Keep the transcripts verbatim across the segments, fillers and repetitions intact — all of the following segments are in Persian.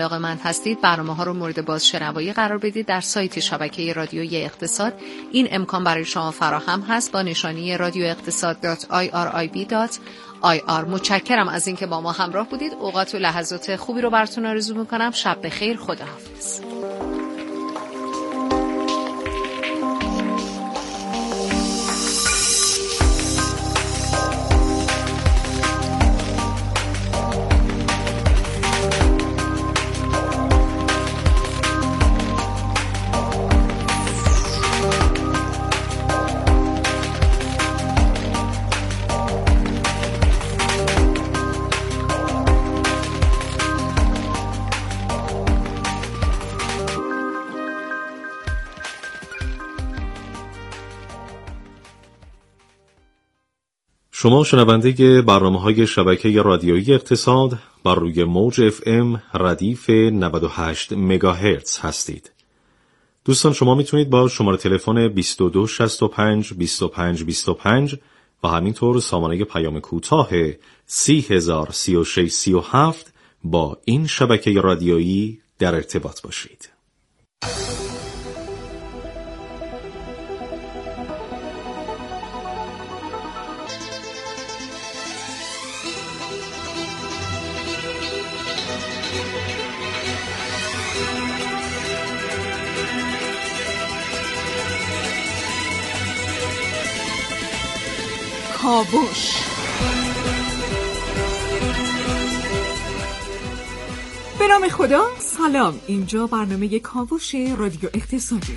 علاقه‌مند هستید برنامه ها رو مورد بازشنوایی قرار بدید در سایت شبکه رادیویی اقتصاد. این امکان برای شما فراهم هست با نشانی رادیو اقتصاد دات آی آر آی بی دات آی آر. متشکرم از اینکه با ما همراه بودید. اوقات و لحظات خوبی رو براتون آرزو میکنم. شب بخیر. خداحافظ. شما شنونده برنامه‌های شبکه رادیویی اقتصاد بر روی موج اف ام ردیف نود و هشت مگاهرتز هستید. دوستان شما میتونید با شماره تلفن بیست و دو شصت و پنج بیست و پنج بیست و پنج و همینطور سامانه پیام کوتاه سی هزار سی و شش سی و هفت با این شبکه رادیویی در ارتباط باشید. کاوش. به نام خدا. سلام، اینجا برنامه کاوش رادیو اقتصادی.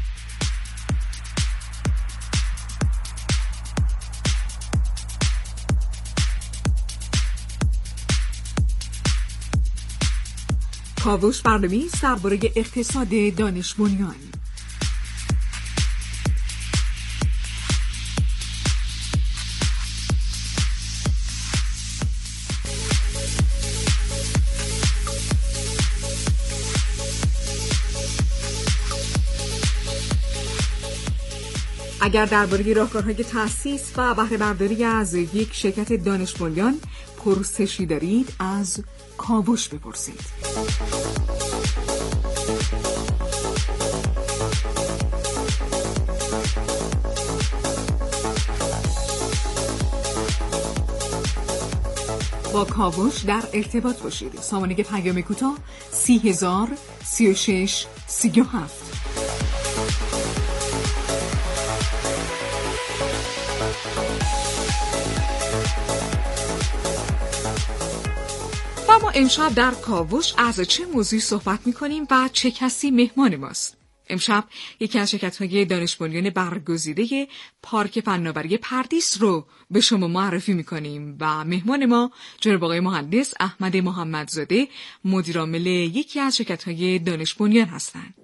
کاوش برنامه‌ای است درباره اقتصاد دانش بنیان. اگر درباره راهکارهای تأسیس و بهره برداری از یک شرکت دانش بنیان پرسشی دارید، از کاوش بپرسید. با کاوش در ارتباط باشید. سامانه پیام کوتاه سی هزار سی و شش سی و هفت. و ما امشب در کاوش از چه موضوعی صحبت می‌کنیم و چه کسی مهمان ماست؟ امشب یکی از شرکت‌های دانش بنیان برگزیده پارک فناوری پردیس رو به شما معرفی می‌کنیم و مهمان ما جناب آقای مهندس احمد محمدزاده، مدیر عامل یکی از شرکت‌های دانش بنیان هستند.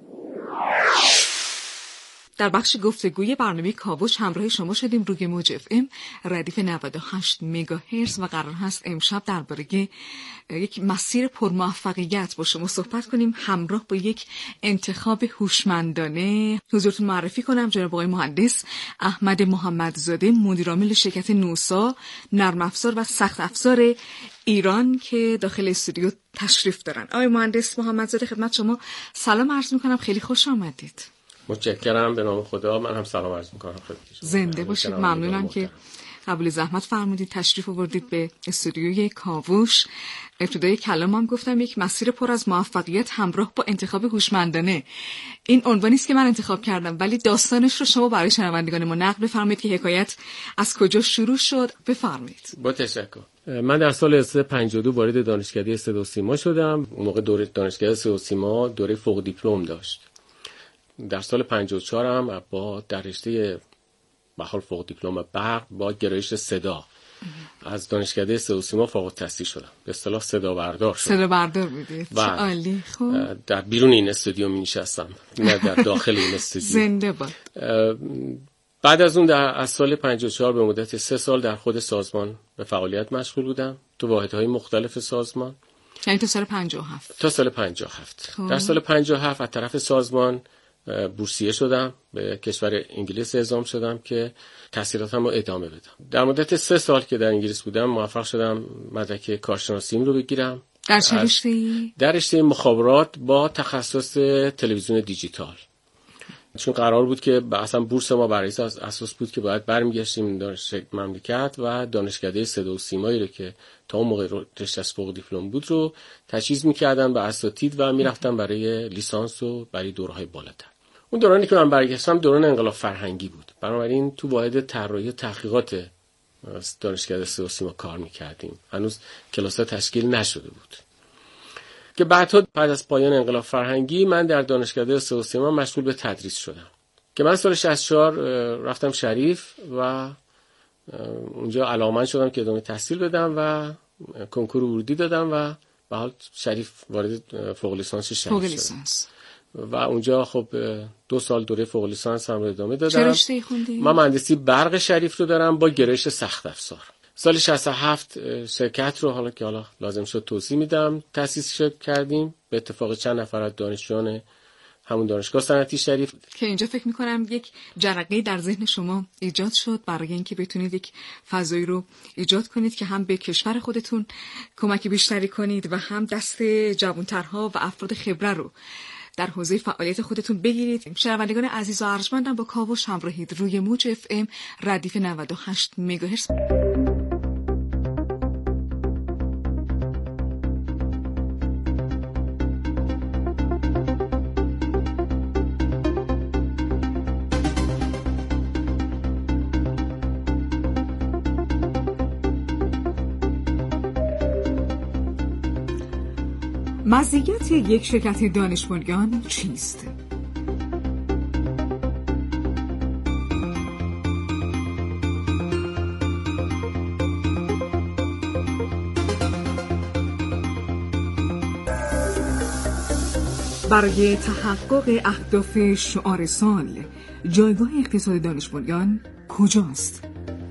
در بخش گفتگوی برنامه کاوش همراه شما شدیم روی موج اف ام ردیف نود و هشت مگاهرتز و قرار هست امشب درباره یک مسیر پرموفقیت با شما صحبت کنیم همراه با یک انتخاب هوشمندانه. حضورتون معرفی کنم جناب آقای مهندس احمد محمدزاده، مدیر عامل شرکت نوسا نرم افزار و سخت افزار ایران که داخل استودیو تشریف دارن. آقای مهندس محمدزاده خدمت شما سلام عرض می‌کنم، خیلی خوش آمدید. متشکرم. به نام خدا من هم سلام عرض می‌کنم خدمت شما. زنده باشید. ممنونم که قبول زحمت فرمودید تشریف آوردید به استودیوی کاوش. ابتدای کلامم گفتم یک مسیر پر از موفقیت همراه با انتخاب هوشمندانه. این عنوانی است که من انتخاب کردم، ولی داستانش رو شما برای شنوندگان ما نقل بفرمایید که حکایت از کجا شروع شد. بفرمایید. با تشکر. من در سال هزار و سیصد و پنجاه و دو وارد دانشکده صدا و سیما شدم. اون موقع دوره دانشکده صدا و سیما دوره فوق دیپلم داشت. در سال پنجاه و چهار هم با در رشته به حال فوق دیپلم برق با گرایش صدا از دانشکده صدا و سیما فارغ التحصیل شدم. به اصطلاح صدا بردار شدم. صدا بردار بودید. چه عالی. خوب. در بیرون این استودیو می نشستم، نه در داخل این استودیو. زنده باد. بعد از اون در از سال پنجاه و چهار به مدت سه سال در خود سازمان به فعالیت مشغول بودم تو واحدهای مختلف سازمان. یعنی تا سال پنجاه و هفت. تا سال پنجاه و هفت. خوب. در سال پنجاه و هفت از طرف سازمان بورسیه شدم، به کشور انگلیس اعزام شدم که تحصیلاتم رو ادامه بدم. در مدت سه سال که در انگلیس بودم موفق شدم مدرک کارشناسیم رو بگیرم در چه رشته‌ای؟ در رشته مخابرات با تخصص تلویزیون دیجیتال. چون قرار بود که اصلا بورس ما برای اساس بود که باید برمیگشتیم دانشگاه مملکت و دانشکده صدا و سیمایی رو که تا اون موقع رشته فوق دیپلم بود رو تجهیز می‌کردن به اساتید و می‌رفتن برای لیسانس و برای دوره‌های بالاتر. اون دورانی که من برگشتم دوران انقلاب فرهنگی بود. بنابراین تو واحد طراحی تحقیقات دانشکده صدا و سیما کار می‌کردیم. هنوز کلاس‌ها تشکیل نشده بود. که بعدها بعد از پایان انقلاب فرهنگی من در دانشکده صدا و سیما مشغول به تدریس شدم که من سال شصت و چهار رفتم شریف و اونجا علاقه‌مند شدم که ادامه تحصیل بدم و کنکور ورودی دادم و به حال شریف وارد فوق لیسانس شریف شدم و اونجا خب دو سال دوره فوق لیسانس هم رو ادامه دادم. چه رشته‌ای خوندی؟ من مهندسی برق شریف رو دارم با گرایش سخت افزار. سال شصت و هفت شرکت رو حالا که حالا لازم شد توضیح میدم تأسیس کردیم به اتفاق چند نفر از دانشجویان همون دانشگاه صنعتی شریف که اینجا فکر میکنم یک جرقه در ذهن شما ایجاد شد برای اینکه بتونید یک فضایی رو ایجاد کنید که هم به کشور خودتون کمک بیشتری کنید و هم دست جوانترها و افراد خبره رو در حوزه فعالیت خودتون بگیرید. شنوندگان عزیز و ارجمندم با کاوش همراهید روی موج اف ام ردیف نود و هشت مگاهرتز. مزیت یک شرکت دانش بنیان چیست؟ برای تحقق اهداف شعار سال جایگاه اقتصاد دانش بنیان کجاست؟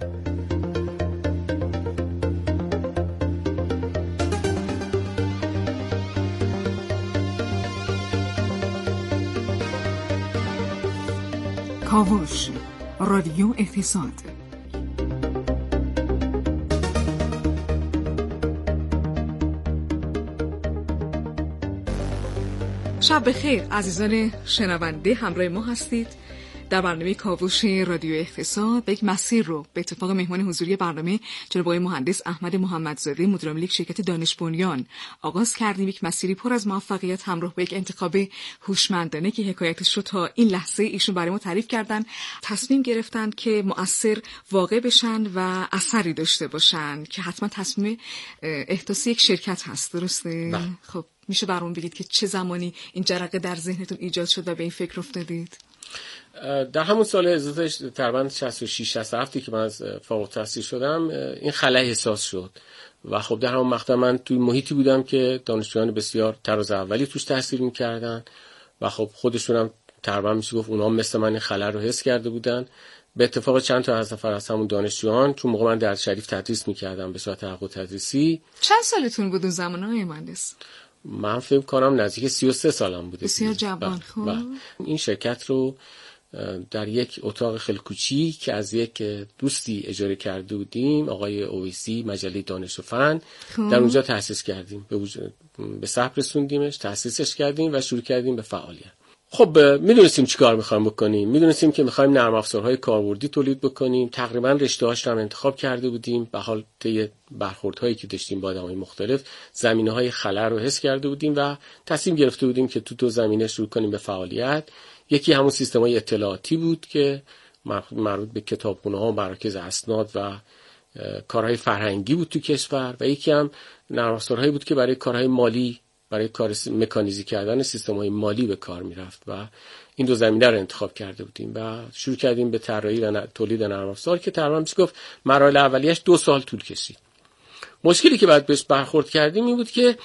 کاوش رادیو اقتصاد. شب بخیر عزیزان شنونده، همراه ما هستید در برنامه کاوش رادیو اقتصاد. به یک مسیر رو به اتفاق مهمان حضوری برنامه جناب آقای مهندس احمد محمدزاده مدیر عامل شرکت دانش بنیان آغاز کردیم. یک مسیری پر از موفقیت همراه با یک انتخاب هوشمندانه که حکایتش رو تا این لحظه ایشون برای ما تعریف کردن. تصمیم گرفتن که مؤثر واقع بشن و اثری داشته باشن که حتما تصمیم احداث یک شرکت هست، درسته؟ بله. خب میشه برام بگید که چه زمانی این جرقه در ذهنتون ایجاد شد و به این فکر افتادید؟ در همون سال هزار تقریبا شصت و شش شصت و هفت که من از فارغ التحصیل شدم این خلأ احساس شد و خب در همون مقطع من توی محیطی بودم که دانشجویان بسیار طراز اولی توش تحصیل می‌کردن و خب خودشونم تقریبا میشه گفت اونها مثل من این خلأ رو حس کرده بودن. به اتفاق چند تا از نفر از همون دانشجویان، چون موقع من در شریف تدریس می‌کردم به صورت تحقیق تدریسی. چند سالتون بود اون زمان های مهندس؟ من فکر کنم نزدیک سی و سه سالم بوده. بسیار جوان. خب این شرکت رو در یک اتاق خیلی کوچیک که از یک دوستی اجاره کرده بودیم، آقای اویسی، مجله دانش و فن، در اونجا تأسیس کردیم، به وجود به ثبت رسوندیمش، تأسیسش کردیم و شروع کردیم به فعالیت. خب میدونستیم چیکار می‌خوایم بکنیم، میدونستیم که می‌خوایم نرم افزارهای کاربردی تولید بکنیم. تقریبا رشته‌هاش رو هم انتخاب کرده بودیم. به حال طی برخوردهایی که داشتیم با آدمای مختلف زمینه‌های خلأ رو حس کرده بودیم و تصمیم گرفته بودیم که تو دو زمینه شروع کنیم به فعالیت. یکی همون سیستم‌های اطلاعاتی بود که مربوط به کتابخونه‌ها و مراکز اسناد و کارهای فرهنگی بود تو کشور، و یکی هم نرم افزارهایی بود که برای کارهای مالی، برای کار مکانیزی کردن سیستم‌های مالی به کار می‌رفت و این دو زمینه رو انتخاب کرده بودیم و شروع کردیم به طراحی و تولید نرم افزار که تقریبا میشه گفت مراحل اولیه‌اش دو سال طول کشید. مشکلی که بعد بهش برخورد کردیم این بود که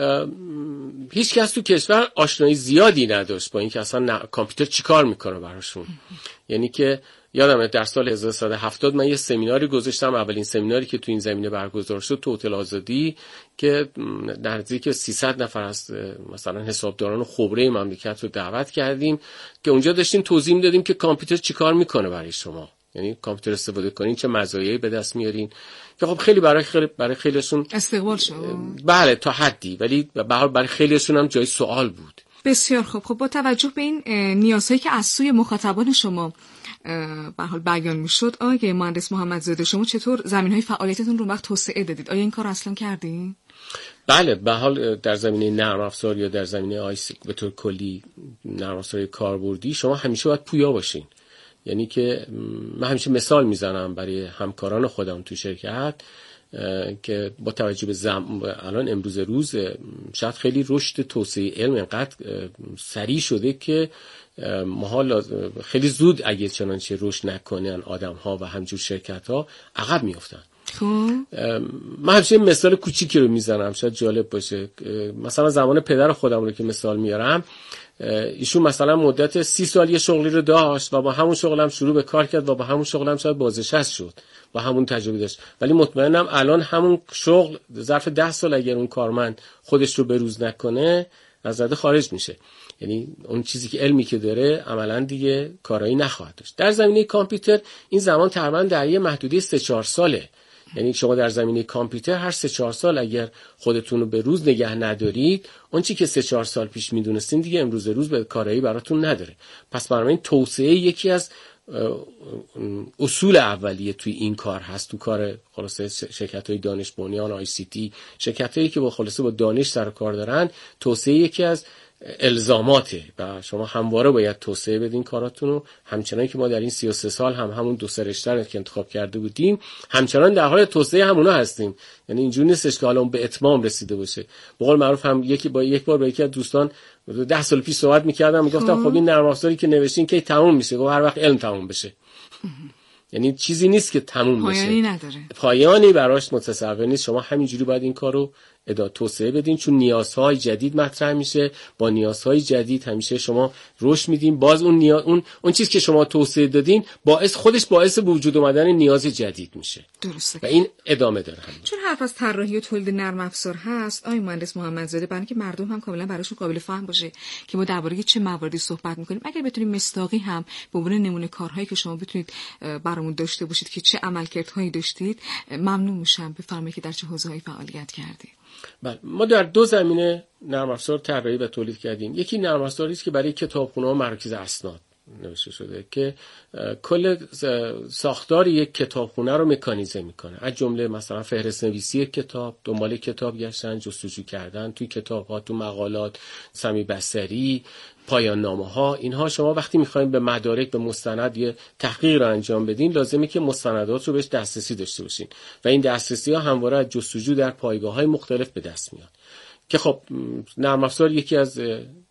هیچ کس تو کشور آشنایی زیادی نداشت با اینکه اصلا کامپیوتر چیکار میکنه براشون. یعنی که یادمه در سال هزار و سیصد و هفتاد من یه سمیناری گذاشتم، اولین سمیناری که تو این زمینه برگزار شد تو هتل آزادی، که نزدیک سیصد نفر از مثلا حسابداران و خبره مملکت رو دعوت کردیم که اونجا داشتیم توضیح میدادیم که کامپیوتر چیکار میکنه برای شما. یعنی کامپیوتر استفاده کنین چه مزایایی به دست میارین که خب خیلی برای خیلی برای خیلیشون استقبال شد. بله تا حدی، ولی به هر حال برای خیلیشون هم جای سوال بود. بسیار خوب. خب با توجه به این نیازهایی که از سوی مخاطبان شما به حال بیان میشد، آقای مهندس محمدزاده شما چطور زمینهای فعالیتتون رو وقت توسعه دادید؟ آیا این کار اصلا کردین؟ بله، به حال در زمینه نرم افزار یا در زمینه آی سی به طور کلی نرم افزار کاربردی شما همیشه باید پویا باشین. یعنی که من همیشه مثال میزنم برای همکاران خودم تو شرکت که با توجه به زم... الان امروز روز شاید خیلی رشد توسعه علم اینقدر سریع شده که محال خیلی زود اگه چنانچه رشد نکنن آدم ها و همجور شرکت ها عقب میافتن. من همیشه مثال کوچیکی رو میزنم شاید جالب باشه. مثلا زمان پدر خودم رو که مثال میارم، ایشون مثلا مدت سی سال یه شغلی رو داشت و با همون شغلم شروع به کار کرد و با همون شغلم شاید بازنشسته شد و همون تجربه داشت، ولی مطمئنم الان همون شغل ظرف ده سال اگر اون کارمند خودش رو بروز نکنه از رده خارج میشه. یعنی اون چیزی که علمی که داره عملاً دیگه کارایی نخواهد داشت. در زمینه کامپیوتر این زمان تقریباً در یه محدوده سه چهار ساله. یعنی شما در زمینه کامپیوتر هر سه چهار سال اگر خودتون رو به روز نگه ندارید، اون چی که سه چهار سال پیش میدونستین دیگه امروز روز به کارایی براتون نداره. پس برای این توسعه یکی از اصول اولیه توی این کار هست، تو کار خلاصه شرکت‌های دانش بنیان آی سی تی، شرکت‌هایی که با خلاصه با دانش سر و کار دارن، توسعه یکی از الزاماته و شما همواره باید توسعه بدین کاراتون رو. همچنان که ما در این سی و سه سال هم همون دو سه رشته رو که انتخاب کرده بودیم همچنان در حال توسعه همونا هستیم. یعنی اینجوری نیستش که حالا به اتمام رسیده باشه. به قول معروف هم یکی با یک بار با یکی از دوستان ده سال پیش صحبت می‌کردم، میگفتم خب این نرم افزاری که نوشتین کی تموم میشه؟ گفت هر وقت علم تموم بشه. یعنی چیزی نیست که تموم بشه، پایانی نداره، پایانی براش متصور نیست. شما همینجوری باید این کارو ادامه توسعه بدین، چون نیازهای جدید مطرح میشه. با نیازهای جدید همیشه شما رشد میدین. باز اون نیاز اون اون چیز که شما توسعه دادین باعث خودش باعث به وجود اومدن نیاز جدید میشه. درسته. و این ادامه داره. همین. چون حرف از طراحی و تولید نرم افزار هست، آقای مهندس محمدزاده، برای اینکه مردم هم کاملا براشون قابل فهم باشه که ما درباره چه مواردی صحبت میکنیم، اگر بتونیم مصداقی هم به عنوان نمونه کارهایی که شما بتونید برامون داشته باشید که چه عملکردهایی داشتید، ممنون میشم. بفرمایید که در چه حوزه‌ای فعالیت کردید. بله، ما در دو زمینه نرم افزار طراحی و تولید کردیم. یکی نرم افزاری است که برای کتابخونه‌ها و مراکز اسناد نوشته شده که کل ساختار یک کتابخونه رو مکانیزه میکنه، از جمله مثلا فهرست نویسی کتاب، دنبال کتاب گشتن، جستجو کردن توی کتاب‌ها، تو مقالات، سمی بصری، پایان نامه‌ها. اینها شما وقتی می‌خواید به مدارک، به مستند یه تحقیق رو انجام بدین، لازمه که مستندات رو بهش دسترسی داشته باشین و این دسترسی‌ها همواره از جستجو در پایگاه‌های مختلف به دست میاد که خب نرم افزار یکی از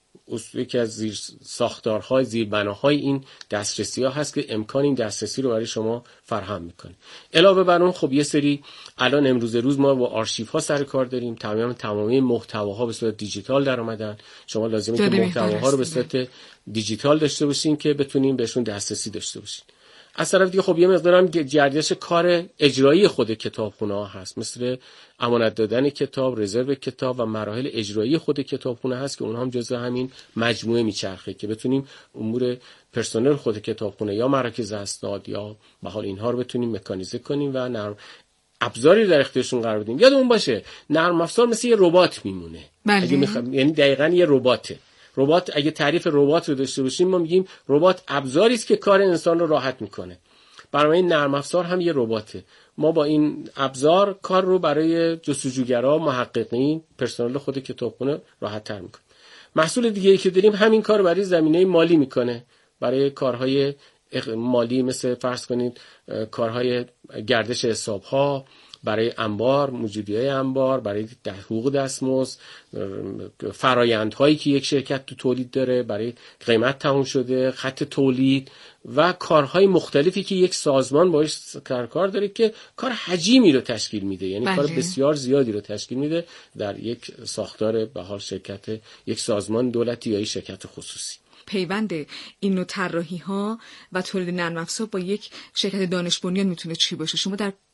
یکی از زیر ساختارهای زیربناهای این دسترسی‌ها هست که امکان این دسترسی رو برای شما فراهم میکنه. علاوه بر اون خب یه سری الان امروز روز ما با آرشیوها سر کار داریم. تمام تمامی محتواها به صورت دیجیتال در اومدن. شما لازمه که محتواها رو به صورت دیجیتال داشته باشین که بتونین بهشون دسترسی داشته باشین. از طرف دیگه خب یه مقدارم جریانش کار اجرایی خود کتابخونه‌ها هست، مثل امانت دادن کتاب، رزرو کتاب و مراحل اجرایی خود کتابخونه هست که اونها هم جزء همین مجموعه میچرخه که بتونیم امور پرسنل خود کتابخونه یا مراکز اسناد یا به حال اینها رو بتونیم مکانیزه کنیم و نرم ابزاری در اختیارشون قرار بدیم. یادمون باشه نرم افزار مثل یه ربات میمونه. اگه میخوام یعنی دقیقاً یه رباته. ربات اگه تعریف ربات رو داشته باشیم ما میگیم ربات ابزاری است که کار انسان رو راحت میکنه. برای این نرم افزار هم یه رباته. ما با این ابزار کار رو برای جستجوگرا، محققین، پرسنل خود کتابخونه راحت تر میکنه. محصول دیگه ای که داریم همین کار برای زمینه مالی میکنه. برای کارهای مالی مثل فرض کنید کارهای گردش حساب‌ها، برای انبار، موجودی‌های انبار، برای حقوق دستمزد، فرآیندهایی که یک شرکت تو تولید داره، برای قیمت تموم شده، خط تولید و کارهای مختلفی که یک سازمان باش کار داره که کار حجیمی رو تشکیل میده، یعنی بله. کار بسیار زیادی رو تشکیل میده در یک ساختار به حال شرکت، یک سازمان دولتی یا یک شرکت خصوصی. پیوند این نوع طراحی‌ها و تولید نرم افزار با یک شرکت دانش بنیان میتونه چی باشه؟ شما در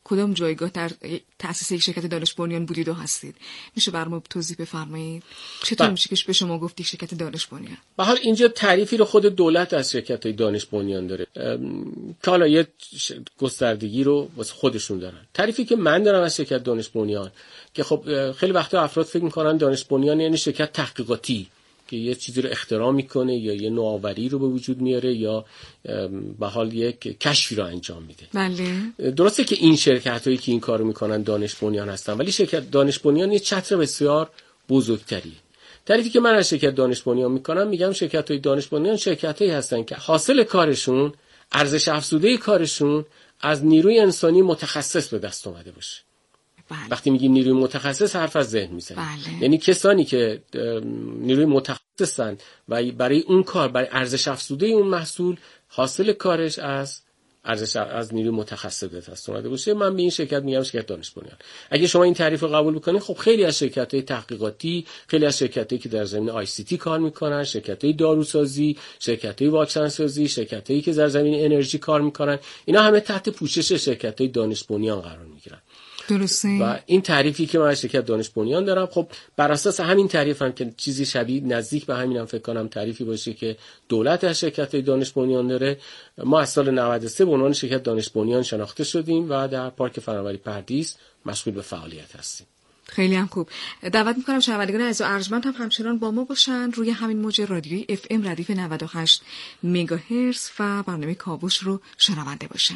کدام جایگاه در تأسیس یک شرکت دانش بنیان بودید و هستید؟ میشه برام توضیح بفرمایید چطور میشه که به شما گفتی شرکت دانش بنیان؟ به حال اینجا تعریفی رو خود دولت از شرکت‌های دانش بنیان داره که حالا یه گستردگی رو واسه خودشون دارن. تعریفی که من دارم از شرکت دانش بنیان که خب خیلی وقتا افراد فکر می‌کنن دانش بنیان یعنی شرکت تحقیقاتی که یه چیزی رو اختراع میکنه یا یه نوآوری رو به وجود میاره یا به حال یک کشفی رو انجام میده. بله. درسته که این شرکتایی که این کارو میکنن دانش بنیان هستن، ولی شرکت دانش بنیان یه چتر بسیار بزرگتریه. تعریفی که من از شرکت دانش بنیان میکنم، میگم شرکت‌های دانش بنیان شرکتایی هستن که حاصل کارشون، ارزش افزوده کارشون از نیروی انسانی متخصص به دست اومده باشه. بله. وقتی میگیم نیروی متخصص حرف از ذهن میزنیم. بله. یعنی کسانی که نیروی متخصصن و برای اون کار، برای ارزش افزوده اون محصول حاصل کارش از ارزش از نیروی متخصص به دست اومده باشه. من به این شرکت میگم شرکت دانش بنیان. اگه شما این تعریف رو قبول بکنید، خب خیلی از شرکت‌های تحقیقاتی، خیلی از شرکت‌هایی که در زمینه آی سی تی کار میکنن، شرکت‌های داروسازی، شرکت‌های واکسن سازی، شرکت‌هایی که در زمینه انرژی کار میکنن، اینا همه تحت پوشش شرکت‌های دانش بنیان قرار میگیرن. درسته. و این تعریفی که من از شرکت دانش بنیان دارم، خب بر اساس همین تعریف هم که چیزی شبیه نزدیک به همینم فکر کنم تعریفی باشه که دولت از شرکت دانش بنیان داره، ما از سال نود و سه به عنوان شرکت دانش بنیان شناخته شدیم و در پارک فناوری پردیس مشغول به فعالیت هستیم. خیلی هم خوب. دعوت میکنم شنوندگان عزیز و ارجمند هم همچنان با ما باشن روی همین موج رادیویی اف ام ردیف نود و هشت مگاهرتز و برنامه کاوش رو شنونده باشن.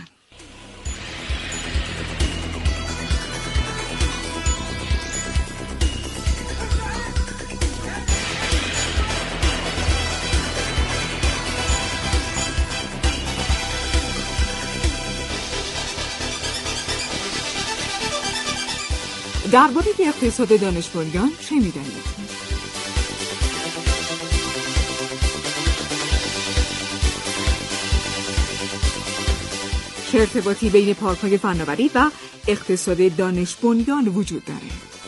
درباره اقتصاد دانش بنیان چه می‌دانید؟ چه ارتباطی بین پارک‌های فناوری و اقتصاد دانش بنیان وجود دارد؟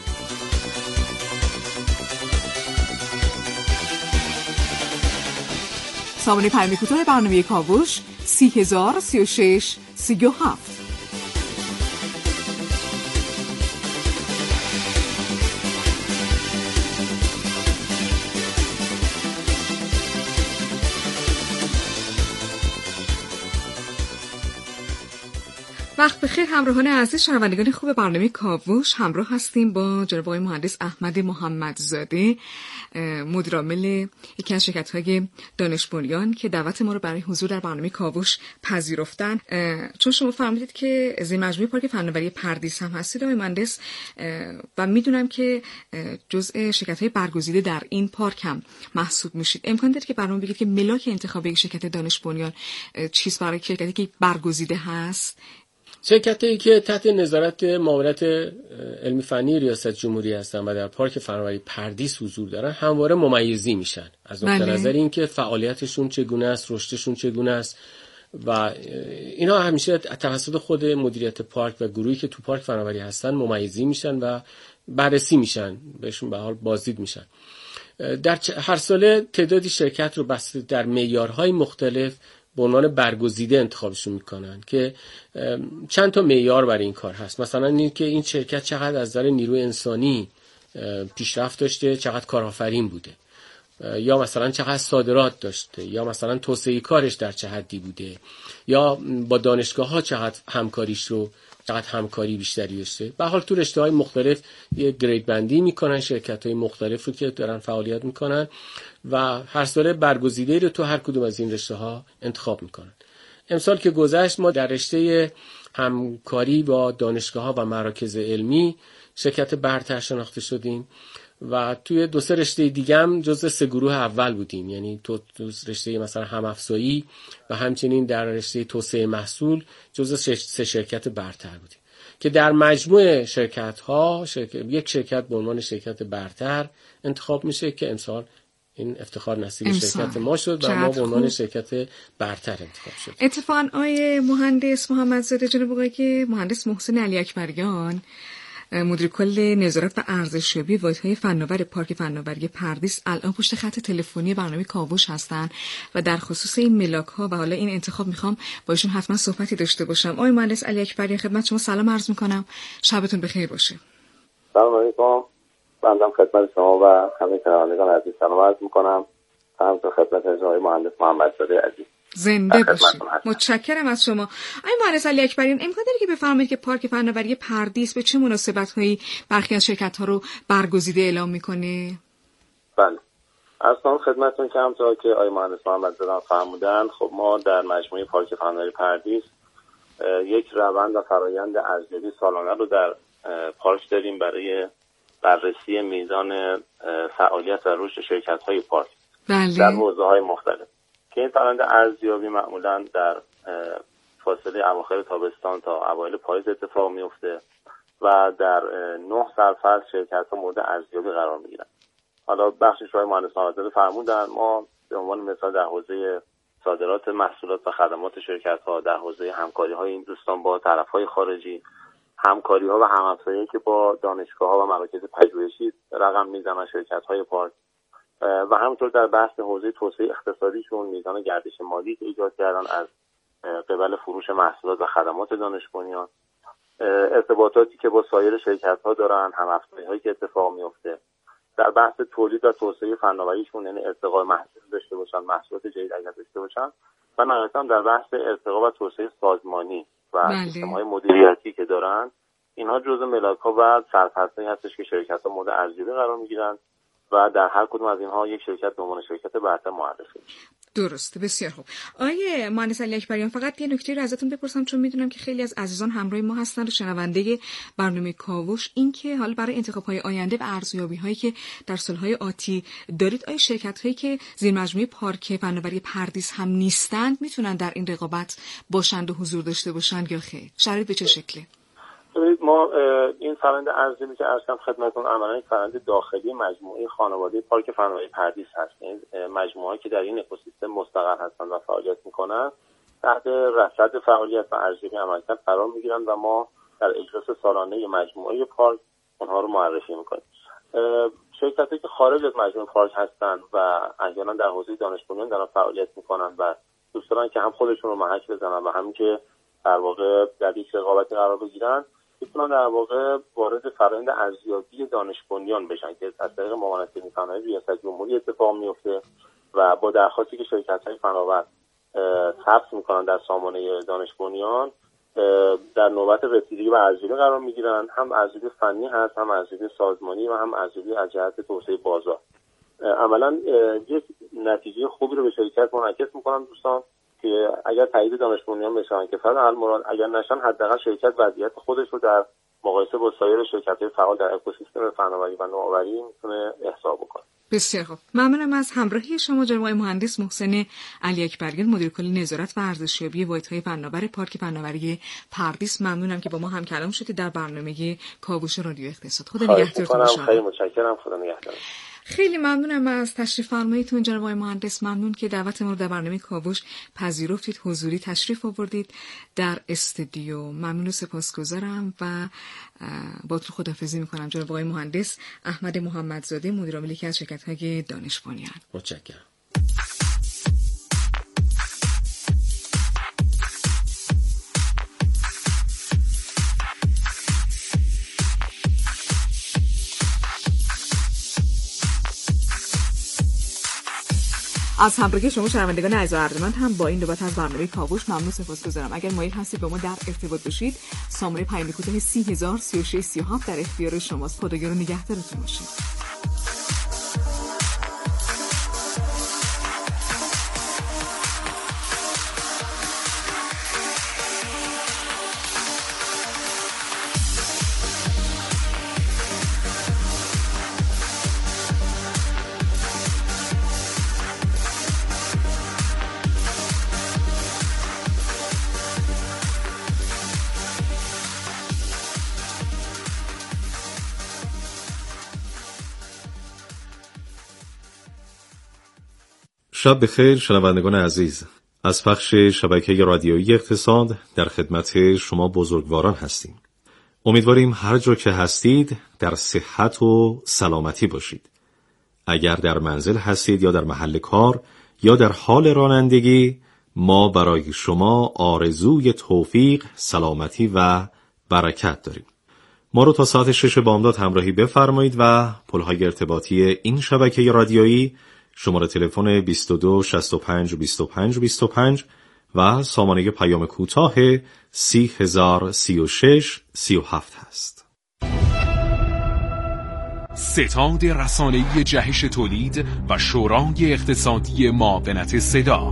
سامانه پیام کوتاه برنامه کاوش سی هزار سی و شش سی و هفت. وقت بخیر همراهان عزیز، شنوندگان خوب برنامه کاوش، همراه هستیم با جناب آقای مهندس احمد محمدزاده، مدیر عامل یکی از شرکت‌های دانش بنیان که دعوت ما رو برای حضور در برنامه کاوش پذیرفتن. چون شما فرمودید که از مجموعه پارک فناوری پردیس هم هستید آقای مهندس و میدونم که جزء شرکت‌های برگزیده در این پارک هم محسوب میشید، امکان داره که برام بگید که ملاک انتخاب یک شرکت دانش بنیان چیز برای شرکتی که برگزیده هست؟ شرکتایی که تحت نظارت معاونت علمی فنی ریاست جمهوری هستن و در پارک فناوری پردیس حضور دارن همواره ممیزی میشن از نقطه نظر اینکه فعالیتشون چگونه است، رشدشون چگونه است و اینا همیشه توسط خود مدیریت پارک و گروهی که تو پارک فناوری هستن ممیزی میشن و بررسی میشن، بهشون به حال بازدید میشن. در هر ساله تعدادی شرکت رو بسته در معیارهای مختلف به عنوان برگزیده انتخابشون میکنن که چند تا معیار برای این کار هست. مثلا این که این شرکت چقدر از نظر نیروی انسانی پیشرفت داشته، چقدر کارآفرین بوده، یا مثلا چقدر صادرات داشته، یا مثلا توسعه کارش در چه حدی بوده، یا با دانشگاه‌ها چقدر همکاریش رو چقدر همکاری بیشتری داشته. به حال تو رشته‌های مختلف یه گرید بندی میکنن شرکت‌های مختلف رو که دارن فعالیت میکنن و هر ساله برگزیده رو تو هر کدوم از این رشته‌ها انتخاب میکنن. امسال که گذشت ما در رشته همکاری با دانشگاه‌ها و مراکز علمی شرکت برتر شناخته شدیم و توی دو سه رشته دیگه هم جزو سه گروه اول بودیم، یعنی تو رشته مثلا هم افزایی و همچنین در رشته توسعه محصول جزو سه شرکت برتر بودیم که در مجموع شرکت ها شرکت، یک شرکت به عنوان شرکت برتر انتخاب میشه که امسال این افتخار نصیب شرکت ما شد و ما به عنوان شرکت برتر انتخاب شد. اتفاقاً آقای مهندس محمدزاده، جناب آقای که مهندس محسن علی اکبریان مدیر کل نظارت و ارزشیابی واحدهای فناور پارک فناوری پردیس الان پشت خط تلفنی برنامه کاوش هستن و در خصوص این ملاک‌ها و حالا این انتخاب میخوام با ایشون حتما صحبتی داشته باشم. آقای مهندس علی اکبری، خدمت شما سلام عرض میکنم. شبتون بخیر باشه. سلام علیکم. بنده خدمت شما و همه شنوندگان عزیز سلام عرض میکنم. همچنین خدمت آقای مهندس محمدزاده عزیز. زنده باشید. متشکرم از شما. آقای مهندس علی اکبری، امکان داره که بفرمایید که پارک فناوری پردیس به چه مناسبت‌هایی برخی از شرکت‌ها رو برگزیده اعلام میکنه؟ بله. اصلا خدمتتون که همونطور که آقای مهندس محمدزاده فرمودن، خب ما در مجموعه پارک فناوری پردیس یک روند و فرآیند ارزیابی سالانه رو در پارک داریم برای بررسی میزان فعالیت و رشد شرکت‌های پارک بله. در حوزه‌های مختلف که این فرآیند ارزیابی معمولاً در فاصله اواخر تابستان تا اوایل پاییز اتفاق میفته و در نه سرفصل شرکت‌ها مورد ارزیابی قرار می‌گیرن. حالا بخشش رو مهندس محمدزاده فرمودن. ما به عنوان مثال در حوزه صادرات محصولات و خدمات شرکت‌ها، در حوزه همکاری‌های این دوستان با طرف‌های خارجی، همکاری‌ها و هم‌افزایی که با دانشگاه‌ها و مراکز پژوهشی رقم میزنن شرکت‌های پارک و همینطور در بحث حوزه توسعه اقتصادیشون میزان گردش مالی که ایجاد کردن از قبل فروش محصولات و خدمات دانش بنیان، ارتباطاتی که با سایر شرکت‌ها دارن، هم‌افزایی‌هایی که اتفاق میفته در بحث تولید و توسعه فناوریشون، یعنی ارتقاء محصول داشته باشن، محصولات جدید اگر داشته باشن، و نهایتاً در بحث ارتقاء و توسعه سازمانی و سیستم‌های مدیریتی که دارن. اینها جزء ملاک‌ها و سرفصل‌هایی هستش که شرکت‌ها مورد ارزیابی قرار می‌گیرن و در هر کدوم از اینها یک شرکت به عنوان شرکت برتر معرفی میشه. درسته، بسیار خوب. آقای مهندس علی اکبریان، فقط یه نکته رو ازتون بپرسم چون میدونم که خیلی از عزیزان همراه ما هستن و شنونده برنامه کاوش، این که حالا برای انتخاب‌های آینده و ارزیابی‌هایی که در سال‌های آتی دارید، آیا شرکت‌هایی که زیر مجموعه پارک فناوری پردیس هم نیستند میتونن در این رقابت باشند و حضور داشته باشند یا خیر؟ شرایط به چه شکله؟ ما این فرآیند ارزیابی که عرض کردم خدمتتون عملاً یک فرآیند داخلی مجموعه خانواده پارک فناوری پردیس هست. این مجموعه‌ای که در این اکوسیستم مستقر هستند و فعالیت می‌کنند تحت رصد فعالیت و ارزیابی عملکرد قرار می‌گیرند و ما در اجلاس سالانه مجموعه پارک اونها رو معرفی می‌کنیم. شرکت‌هایی که خارج از مجموعه پارک هستند و احیانا در حوزه دانش بنیان دارن فعالیت می‌کنند و دوست دارن که هم خودشون رو محک بزنن و همین که در واقع در یک رقابتی قرار بگیرن، میتونن در واقع وارد فرآیند ارزیابی دانش بنیان بشن که از طریق معاونت علمی فناوری ریاست جمهوری اتفاق میفته و با درخواستی که شرکت‌های فناور ثبت میکنن در سامانه دانش بنیان در نوبت رسیدگی به ارزیابی قرار میگیرن. هم ارزیابی فنی هست، هم ارزیابی سازمانی و هم ارزیابی از جهت توسعه بازار. عملاً یک نتیجه خوبی رو به شرکت منعکس میکنن دوستان که اگر تایید دانش بنیان بشن که فقط المراد، اگر نشن حداقل شرکت وضعیت خودش رو در مقایسه با سایر شرکت‌های فعال در اکوسیستم فناوری و نوآوری میتونه احصا بکنه. بسیار خوب. ممنونم از همراهی شما جناب آقای مهندس محسن علی اکبریان، مدیر کل نظارت و ارزشیابی واحدهای فناور پارک فناوری پردیس. ممنونم که با ما هم کلام شدید در برنامه کاوش رادیو اقتصاد. خدا نگهدارتون باشه. خیلی متشکرم. خدا نگهدار. خیلی ممنونم از تشریف فرماییتون جناب آقای مهندس. ممنون که دعوت ما رو در برنامه کاوش پذیرفتید، حضوری تشریف آوردید در استودیو. ممنون و سپاسگزارم و با تو خداحافظی میکنم جناب آقای مهندس احمد محمدزاده، مدیر عامل یکی از شرکت‌های دانش بنیان. متشکرم. از همراهی شما شنوندگان عزیز و ارجمند هم با این نوبت از برنامه کاوش ممنون سپاسگزارم. اگر مایل هستید با ما در ارتباط باشید، سامانه پیام کوتاه سی هزار سی و شش سی و هفت در اختیار شماست. خداگیر و نگهدارتون باشید. شب بخیر شنوندگان عزیز. از پخش شبکه رادیویی اقتصاد در خدمت شما بزرگواران هستیم. امیدواریم هر جا که هستید در صحت و سلامتی باشید. اگر در منزل هستید یا در محل کار یا در حال رانندگی، ما برای شما آرزوی توفیق، سلامتی و برکت داریم. ما رو تا ساعت شش بامداد همراهی بفرمایید و پلهای ارتباطی این شبکه رادیویی شماره تلفن بیست و دو شصت و پنج بیست و پنج بیست و پنج و سامانه پیام کوتاه سی هزار سی و شش سی و هفت هست. ستاد رسانه‌ای جهش تولید و شورای اقتصادی معاونت صدا.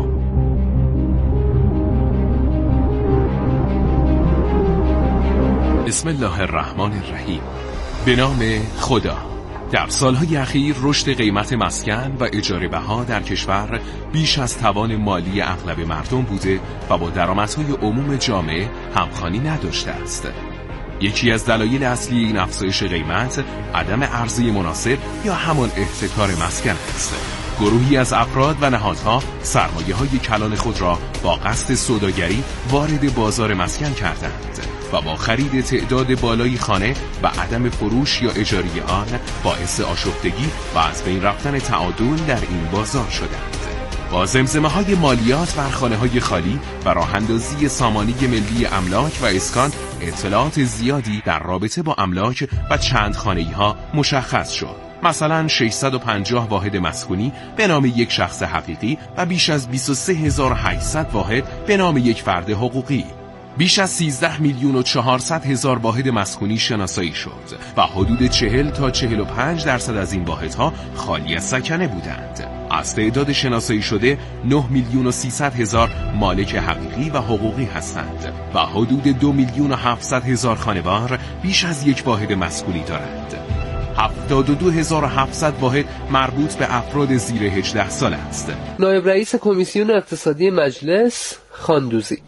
بسم الله الرحمن الرحیم. به نام خدا. در سالهای اخیر رشد قیمت مسکن و اجاره بها در کشور بیش از توان مالی اغلب مردم بوده و با درآمدهای عموم جامعه همخوانی نداشته است. یکی از دلایل اصلی این افزایش قیمت عدم عرضه مناسب یا همان احتکار مسکن است. گروهی از افراد و نهادها سرمایه‌های کلان خود را با قصد سوداگری وارد بازار مسکن کردند و با خرید تعداد بالای خانه و عدم فروش یا اجاره آن باعث آشفتگی و از بین رفتن تعادل در این بازار شدند. با زمزمه‌های مالیات بر خانه‌های خالی و راه‌اندازی سامانه ملی املاک و اسکان، اطلاعات زیادی در رابطه با املاک و چند خانه‌ای‌ها مشخص شد. مثلا ششصد و پنجاه واحد مسکونی به نام یک شخص حقیقی و بیش از بیست و سه هزار و هشتصد واحد به نام یک فرد حقوقی. بیش از سیزده میلیون و چهارصد هزار واحد مسکونی شناسایی شد و حدود چهل تا چهل و پنج درصد از این واحدها خالی از سکنه بودند. از تعداد شناسایی شده نه میلیون و سیصد هزار مالک حقیقی و حقوقی هستند و حدود دو میلیون و هفتصد هزار خانوار بیش از یک واحد مسکونی دارند. هفتاد و دو هزار و هفتصد واحد مربوط به افراد زیر هجده سال است. نایب رئیس کمیسیون اقتصادی مجلس خاندوزی: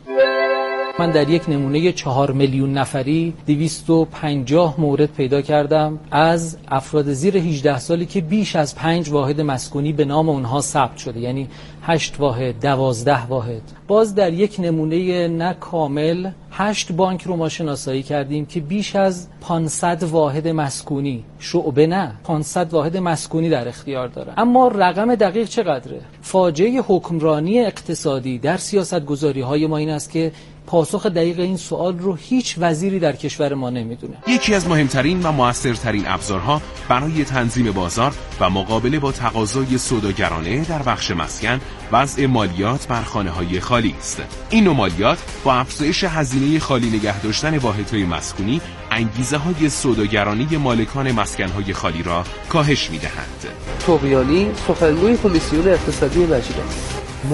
من در یک نمونه چهار میلیون نفری دویست و پنجاه مورد پیدا کردم از افراد زیر هجده سالی که بیش از پنج واحد مسکونی به نام اونها ثبت شده، یعنی هشت واحد، دوازده واحد. باز در یک نمونه نه کامل هشت بانک رو ما شناسایی کردیم که بیش از پانصد واحد مسکونی، شعبه نه، پانصد واحد مسکونی در اختیار داره. اما رقم دقیق چقدره؟ فاجعه حکمرانی اقتصادی در سیاست‌گذاری‌های ما این است که پاسخ دقیق این سوال رو هیچ وزیری در کشور ما نمیدونه. یکی از مهمترین و موثرترین ابزارها برای تنظیم بازار و مقابله با تقاضای سوداگرانه در بخش مسکن وضع مالیات بر خانه‌های خالی است. این نوع مالیات با افزایش هزینه خالی نگه داشتن واحدهای مسکونی انگیزه‌های سوداگرانی مالکان مسکن‌های خالی را کاهش می‌دهند. طغیانی، سخنگوی کمیسیون اقتصادی مجلس: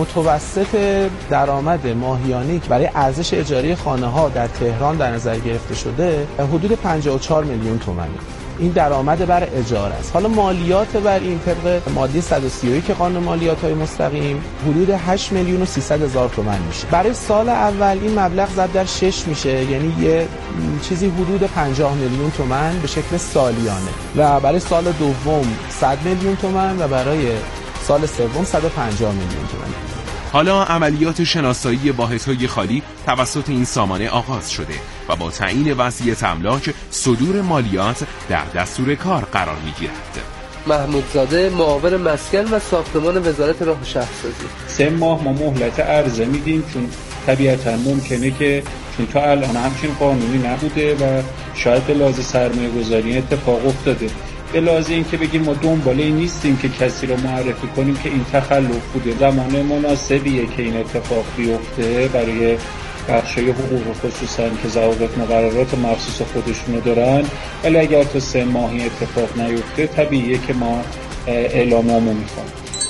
متوسط درآمد ماهیانه برای ارزش اجاره خانه‌ها در تهران در نظر گرفته شده حدود پنجاه و چهار میلیون تومانه. این درآمد بر اجاره است. حالا مالیات بر این طبق ماده صد و سی و یک قانون مالیات‌های مستقیم حدود هشت میلیون و سیصد هزار تومان میشه. برای سال اول این مبلغ ضرب در شش میشه، یعنی یه چیزی حدود پنجاه میلیون تومان به شکل سالیانه و برای سال دوم صد میلیون تومان و برای سال سوم صد و پنجاه میلیون تومان. حالا عملیات شناسایی واحدهای خالی توسط این سامانه آغاز شده و با تعیین وضعیت املاک صدور مالیات در دستور کار قرار می‌گیرد. محمودزاده، معاون مسکن و ساختمان وزارت راه و شهرسازی: سه ماه ما مهلت عرضه میدیم، چون طبیعتاً ممکنه که چون تا الان همچین قانونی نبوده و شاید به لحاظ سرمایه گذاری اتفاق افتاده. به لحاظ این که بگیم ما دنبال این نیستیم که کسی رو معرفی کنیم که این تخلف بوده. زمان مناسبیه که این اتفاق بیفته برای بخشای حقوق خصوصا که ضوابط مقررات مخصوص خودشونو دارن، ولی اگر تا سه ماهی اتفاق نیفته طبیعیه که ما اعلامامو میخوام.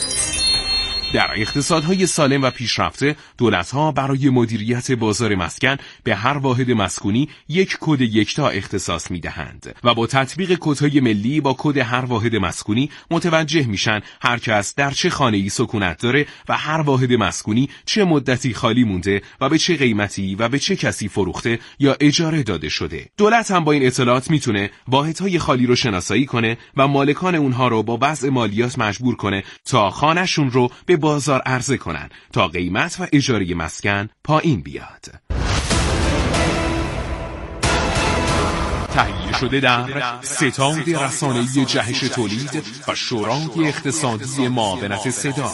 در اقتصادهای سالم و پیشرفته، دولت‌ها برای مدیریت بازار مسکن به هر واحد مسکونی یک کد یکتا اختصاص می‌دهند و با تطبیق کدهای ملی با کد هر واحد مسکونی متوجه میشن هر کس در چه خانه‌ای سکونت داره و هر واحد مسکونی چه مدتی خالی مونده و به چه قیمتی و به چه کسی فروخته یا اجاره داده شده. دولت هم با این اطلاعات میتونه واحدهای خالی رو شناسایی کنه و مالکان اونها رو با وضع مالیات مجبور کنه تا خانه‌شون رو به بازار عرضه کنن تا قیمت و اجاره مسکن پایین بیاد. تهیه شده در ستاد رسانه‌ای جهش تولید و شورای اقتصادی معاونت صدا.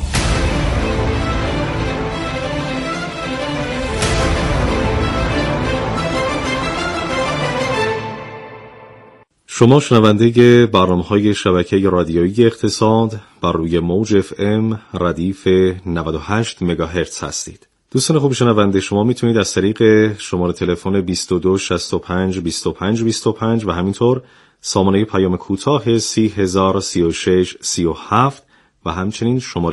شما شنونده برنامه‌های شبکه رادیویی اقتصاد بر روی موج اف ام ردیف نود و هشت مگاهرتز هستید. دوستان خوب شنونده، شما میتونید از طریق شماره تلفن بیست و دو شصت و پنج بیست و پنج بیست و پنج و همینطور سامانه پیام کوتاه سی هزار سی و شش سی و هفت و همچنین شماره